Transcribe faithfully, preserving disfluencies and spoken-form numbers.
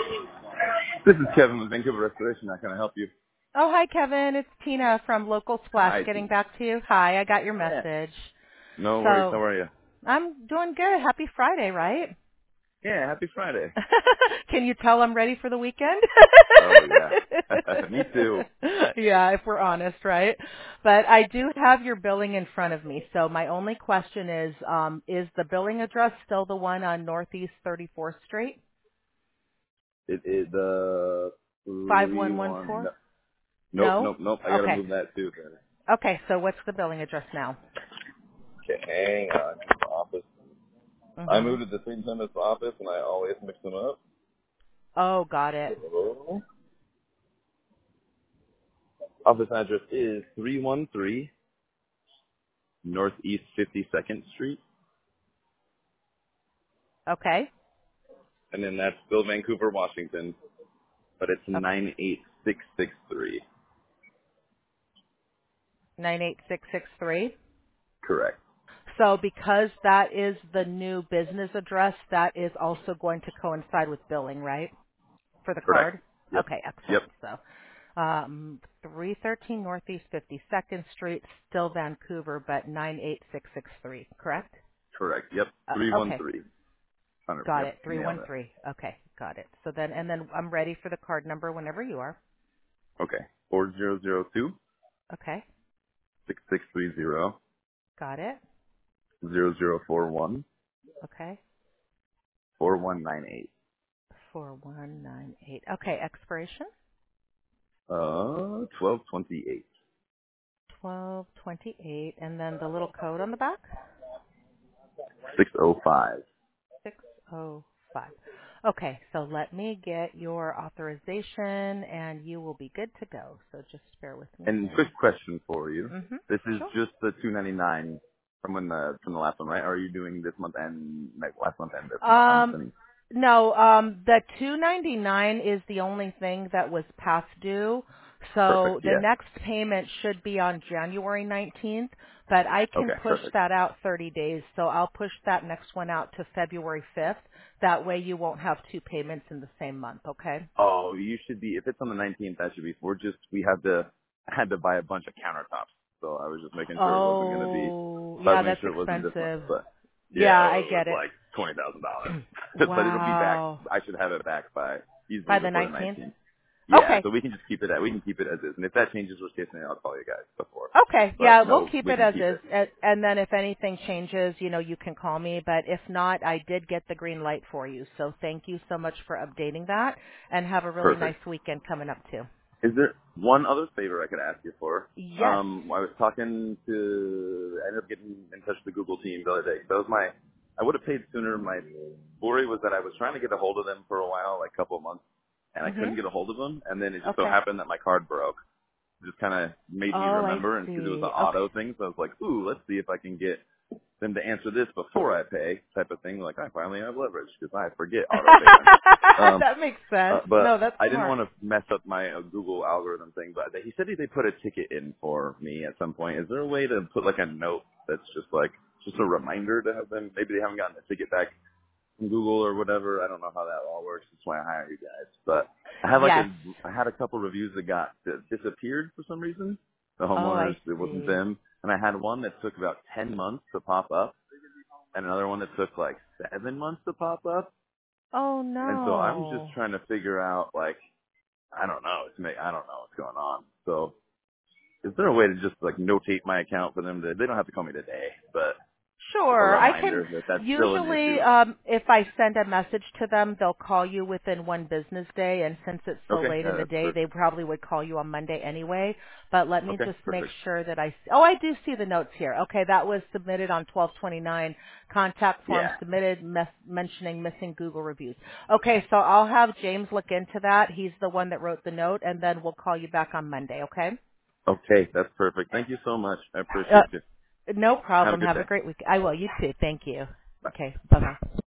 This is Kevin with Vancouver Restoration. How can I help you? Oh, hi, Kevin. It's Tina from Local Splash Hi, getting Tina. back to you. Hi, I got your Yeah. message. No worries. How So, are you? I'm doing good. Happy Friday, right? Yeah, happy Friday. Can you tell I'm ready for the weekend? Oh, yeah. Me too. Yeah, if we're honest, right? But I do have your billing in front of me. So my only question is, um, is the billing address still the one on Northeast thirty-fourth Street? It is the five three one one one. four? No, nope, No? nope, nope. I gotta Okay. move that too. Okay, so what's the billing address now? Okay, hang on. The office. I Mhm. moved at the same time as the office, and I always mix them up. Oh, got it. So, office address is three one three Northeast fifty-second Street, Okay. and then that's still Vancouver, Washington, but it's Okay. nine eight six six three. nine eight six six three. Correct. So because that is the new business address, that is also going to coincide with billing, right? For the Correct. card? Yep. Okay, Yep. excellent. So um, three thirteen Northeast fifty-second Street, still Vancouver, but nine eight six six three, correct? Correct. Yep. Three Uh, one okay, three. Hundred. got Yep. it. Nailed it. three one three. Okay, got it. So then, and then I'm ready for the card number whenever you are. Okay. Four zero zero two Okay, six six three zero got it. zero zero four one Okay, four one nine eight. four one nine eight. Okay, expiration? Uh, twelve twenty eight. twelve twenty-eight, and then the little code on the back? Six oh five. six oh five. Okay, so let me get your authorization and you will be good to go. So just bear with me And quick here. question for you. Mhm. This is Sure. just the two ninety nine from when the from the last one, right? Or are you doing this month and like last month and this month? I'm Um assuming. no, um the two ninety-nine is the only thing that was past due. So Perfect. the Yeah. next payment should be on January nineteenth, but I can Okay. push Perfect. that out thirty days. So I'll push that next one out to February fifth. That way you won't have two payments in the same month, okay? Oh, you should be. If it's on the nineteenth, that should be. We're just. We had to. I had to buy a bunch of countertops, so I was just making sure it wasn't going to be. Oh, So I was yeah, making that's sure it wasn't this month, expensive. but yeah, Yeah, I it was get it. like twenty thousand dollars. But it'll be back. Wow. I should have it back by easily By the before the nineteenth? nineteenth. Yeah, Okay. so we can just keep it at. We can keep it as is, and if that changes, worst case scenario, I'll call you guys before. Okay. Yeah, But we'll no, keep we it can as keep is. it. And and then if anything changes, you know, you can call me. But if not, I did get the green light for you. So thank you so much for updating that. And have a really Perfect. nice weekend coming up too. Is there one other favor I could ask you for? Yes. Um, I was talking to, I ended up getting in touch with the Google team the other day. That was my, I would have paid sooner. My worry was that I was trying to get a hold of them for a while, like a couple of months, and I couldn't Mhm. get a hold of them. And then it just so Okay. happened that my card broke. It just kind of made me Oh, I remember, and because it was an see. Okay. auto thing, so I was like, ooh, let's see if I can get them to answer this before I pay, type of thing. Like I finally have leverage because I forget auto payments. Um, That makes uh, sense. No, but that's I didn't smart. want to mess up my uh, Google algorithm thing. But he said they put a ticket in for me at some point. Is there a way to put like a note that's just like just a reminder to have them? Maybe they haven't gotten a ticket back from Google or whatever. I don't know how that all works. That's why I hire you guys. But I had like Yes. a I had a couple reviews that got that disappeared for some reason. The Oh, homeowners, I it wasn't see. them. And I had one that took about ten months to pop up, and another one that took like seven months to pop up. Oh And so I'm just no. trying to figure out like I don't know. It's me. I don't know what's going on. So, is there a way to just like notate my account for them? To, they don't have to call me today, but a Sure, I can. reminder that that's still an Usually, issue. um, if I send a message to them, they'll call you within one business day. And since it's so Okay, late yeah, in the that's day, they perfect. probably would call you on Monday anyway. But let me Okay, just make perfect. sure that I. Oh, I do see the notes here. Okay, that was submitted on twelve twenty-nine. Contact form Yeah. submitted, mes- mentioning missing Google reviews. Okay, so I'll have James look into that. He's the one that wrote the note, and then we'll call you back on Monday. Okay. Okay, that's perfect. Thank you so much. I Uh, appreciate you. no Have a problem. good Have a day. great week. I will. You too. Thank you. Bye. Okay. Bye bye.